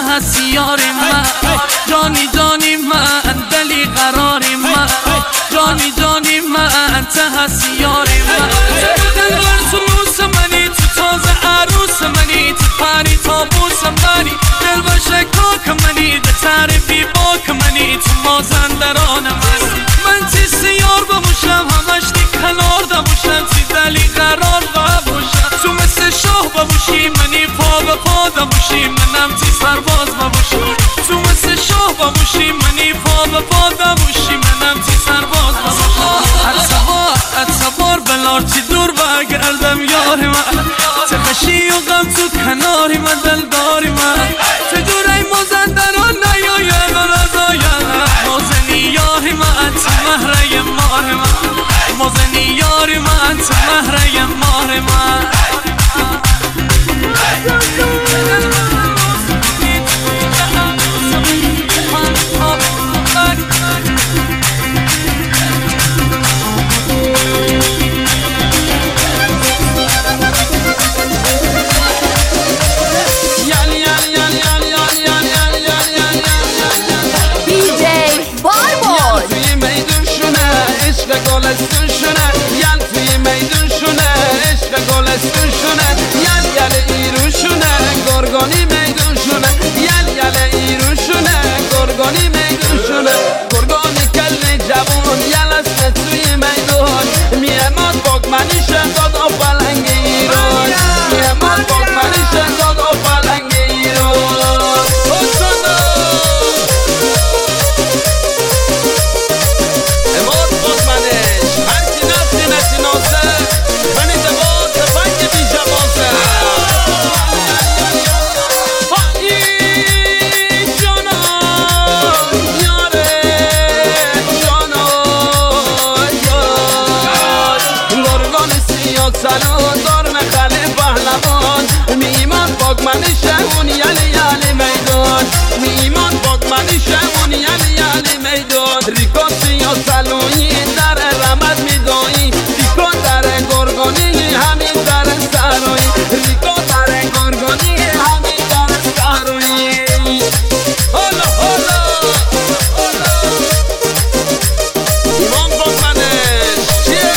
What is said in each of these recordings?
هستی یاری من، جانی جانی من دلی قراری من، جانی جانی من هستی یاری من. تو موس منی، تو تازه عروس منی، تو پری تابوس منی، دل و شکاک منی، ده تعریفی باک منی، تو مازندران من تی سیار بموشم، همش دی کنار دموشم، تی دلی قرار بموشم، تو مثل شاه بموشی منی، پا به پا دموشی منم تی سرباز بموشم، تو مثل شاه بموشی منی، پا به پا دموشی منم تی سرباز بموشم. اتبار بلار تی دور بگردم یاری من، تخشی و غم تو کناری من، دلداری من، چجور ای مازندران نیاید و نزاید، مازنی یاری من تو مهره ماه من، مازنی یاری من تو مهره ماه من. گلستون شونه یل توی میدون شونه، عشق گلستون شونه یل یل ایرون شونه، گرگانی میدون شونه یل یل ایرون شونه، گرگانی میدون شونه، گرگانی کل جوان یل است توی میدون، میهماد باگ منی شداد و پلنگ ایران، میهماد باگ منی شداد و پلنگ ایران. سلام دار نخل پهلوان، میمان باگ منی شمون یلی یلی میدان، میمان باگ منی شمون یلی یلی میدان، ریکاسی یا سلونی در رمد میدایی، ریکا در گرگانی همین در سرایی، ریکا در گرگانی همین در سرایی. هلا هلا ایمان باگ منش چیه؟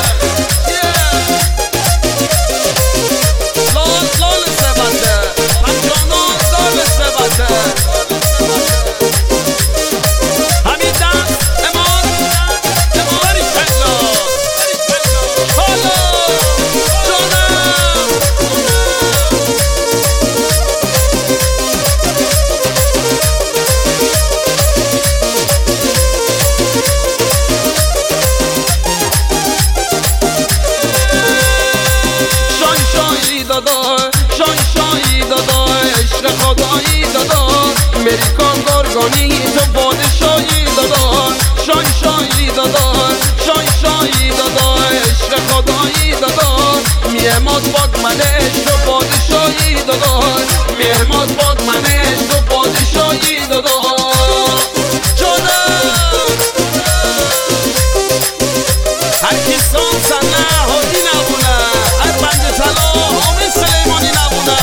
امریکان گرگانی تو پادشاهی دادا، شای شایی دادا، شای شایی دادا، عشق خدایی دادا، میهماد باگ منش تو پادشاهی دادا، میهماد باگ منش تو پادشاهی دادا. هر کی سام سنه هادی نبونه، هر بند طلا حامد سلیمانی نبونه.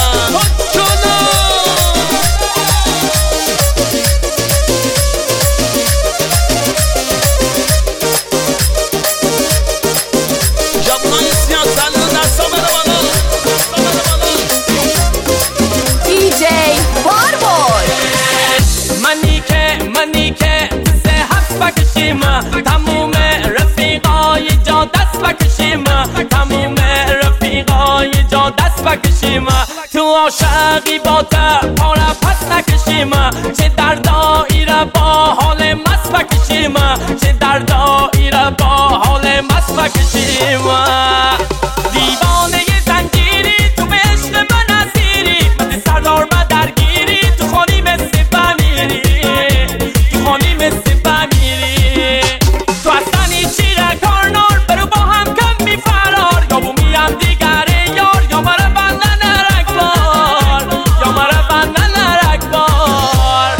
تموم رفیقای جا دست بکشیم، تموم رفیقای جا دست بکشیم، تو عاشقی با پاره پس نکشیم، چه در دایره با حال مست بکشیم، چه در دایره با حال مست بکشیم. دیوانه زنجیری تو به عشق من اسیری، مثل سردار من درگیری، تو خانی مثل بمیری، تو خانی مثل بمیری. تو اصلا چیره کارنار برو با هم کم می فرار، یا بومی هم دیگره یار، یا مرا بندن رکبار، یا مرا بندن رکبار.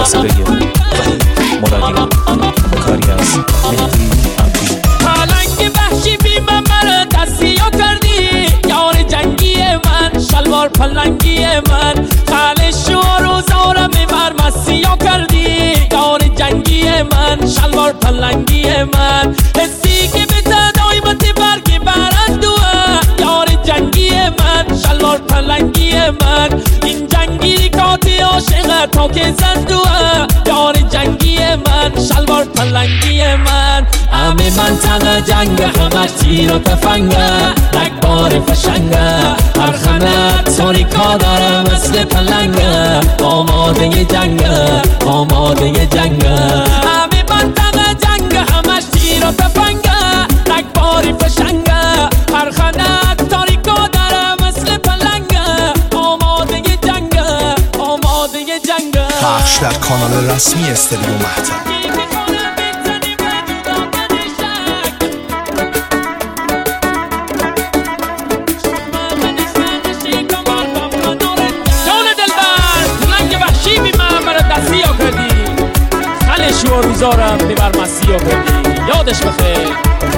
موسیقی وحید مرادی کاری از مهدی عبدی. پلنگ وحشی بی ممر دستیو کردی یار جنگی من، شلوار پلنگی من، خالش و روزارم بر مسیو کردی یار جنگی من، شلوار پلنگی من، حسی که به تدایمت برگی برندوه یار جنگی من، شلوار پلنگی من، این جنگی کاتی عاشق تا که زندوه یار جنگی من، شلوار پلنگی من. همه منطقه جنگ همش تیر و تفنگه، رگبار فشنگه، هر خانه تاریکا داره مثل پلنگه، آماده جنگه آماده جنگه. همه منطقه جنگ همش تیر و تفنگه، رگبار فشنگه، هر خانه تاریکا داره مثل پلنگه، آماده جنگه آماده جنگه. پخش در کانال رسمی استودیو مهتاب. و روزارم ببر مسیح کردی یادش بخیر.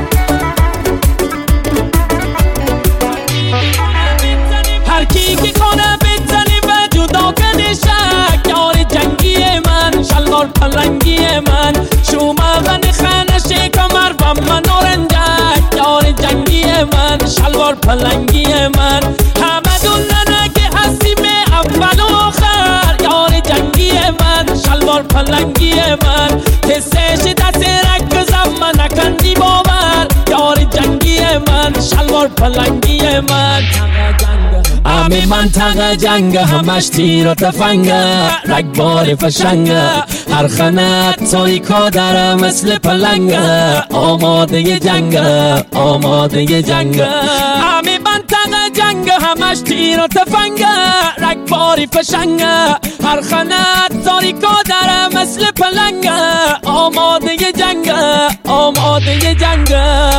هر کی که کنه بزنی و جدا کنی شک یار جنگی من، شلوار پلنگی من، شومغن خانه کمر و من رنجک یار جنگی من، شلوار پلنگی من. همه دوننه که هستیم اول و آخر یار جنگی من، شلوار پلنگی من، حسش دست رکزم من نکندی باور یار جنگی من، شلوار پلنگی من. همه منطقه جنگ همش تیر و تفنگه، رگبار فشنگه، هر خانه تاریکا داره مثل پلنگه، آماده جنگه آماده جنگه. همه منطقه جنگ همش تیر و تفنگه، رگباری فشنگه، هر خانه تاریکا داره مثل پلنگه، آماده جنگه آماده جنگه.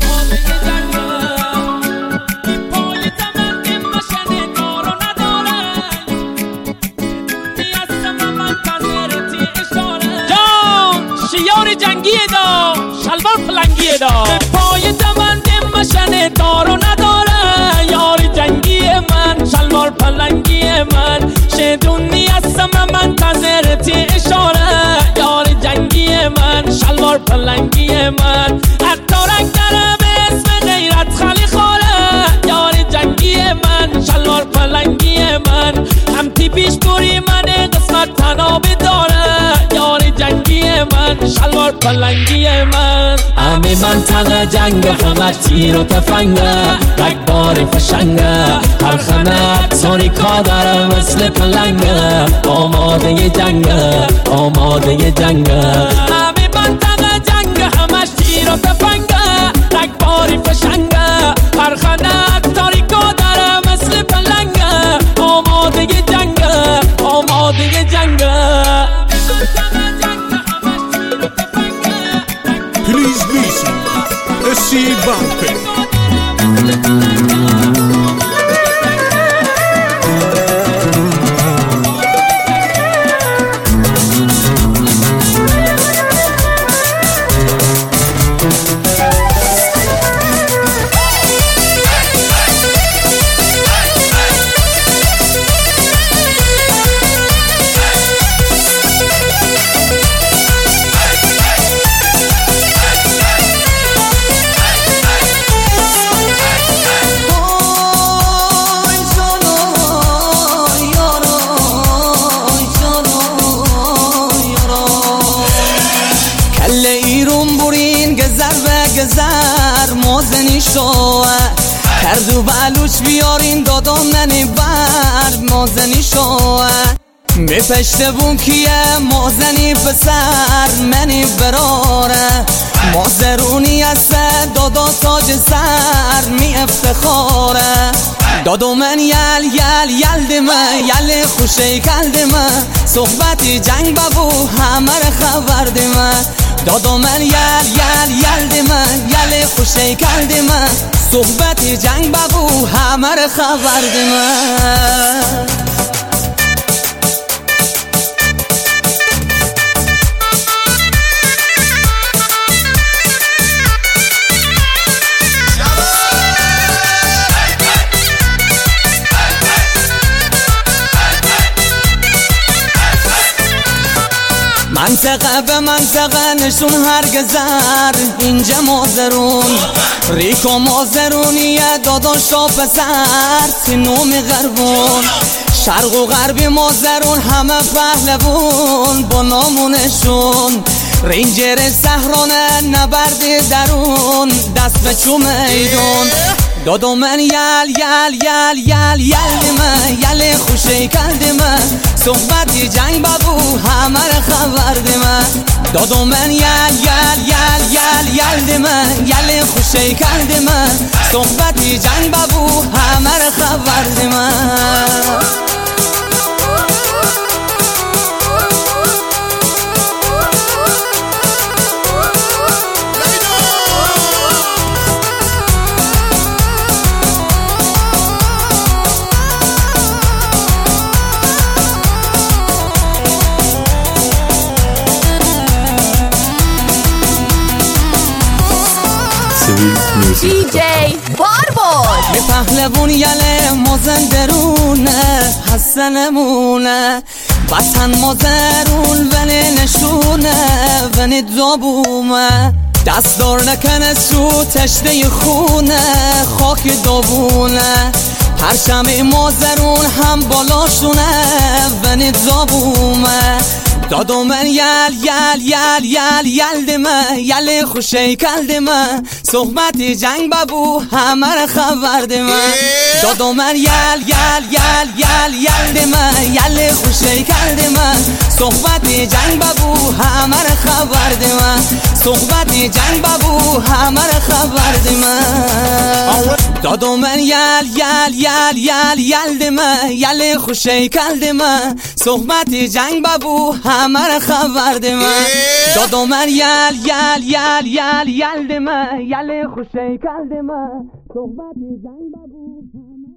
یار جنگی دا شلوار پلنگی دا، به پای دمن مشن دار و نداره یار جنگی من، شلوار پلنگی من، شدونی هستم منتظرتی اشاره یار جنگی من، شلوار پلنگی من. حتی رنگ داره به اسم غیرت خالی خوره یار جنگی من، شلوار پلنگی من، هم تی پیش بوری من قسمت تنابی داره یار جنگی من، شلوار پلنگی من. همه منطقه جنگ همه تیر و تفنگه، رگبار فشنگه، هر خانه تاریکا داره مثل پلنگه، آماده جنگه آماده جنگه. همه منطقه جنگ همش تیر و تفنگه، رگبار فشنگه، هر خانه تاریکا داره مثل پلنگه، آماده جنگه آماده جنگه. Please listen, SC Bumpy. گذر مازنی شوه کردو بلوش بیارین دادم ننی بر مازنی شوه می پشته بون کیه مازنی پسر منی براره مازرونی است دادا تاج سر می افتخاره دادو من یل دمه یل خوشه کل دمه صحبتی جنگ ببو همه خبر دمه دادو من یل دمه یل خوشه کل دمه صحبتی جنگ ببو همه خبر دمه منطقه به منطقه نشون هرگزر اینجا مازرون ریکو مازرونیه داداشا پسر سینومی غربون شرق و غربی مازرون همه پهلوون با نامونشون رینجر صحرانه نبرد درون دست به چو میدون دادو من یل دیمه یل خوشی کردیمه صحبتی جنگ بابو همه را خبر دیمه دادو من یل دیمه یل خوشی کردیمه صحبتی جنگ بابو همه را خبر دیمه DJ باربار می پهلوون یله مازن درونه حسنمونه وطن مازرون ونی نشونه ونی دابومه دست دار نکنه سو تشته خونه خاک دابونه پرچم مازرون هم بالاشونه ونی دابومه دادو من یل دیمه یل خوشی کردیمه صحبتی جنگ بابو همه را خبر دیمه دادو من یل دیمه یل خوشی کردیمه صحبتی جنگ بابو همه را خبر دیمه صحبتی جنگ بابو همه را خبر دیمه دادو من یل دیمه یل خوشی کردیمه صحبتی جنگ بابو همه را خبر دیمه دادو من یل دیمه یل خوشی کردیمه صحبتی جنگ بابو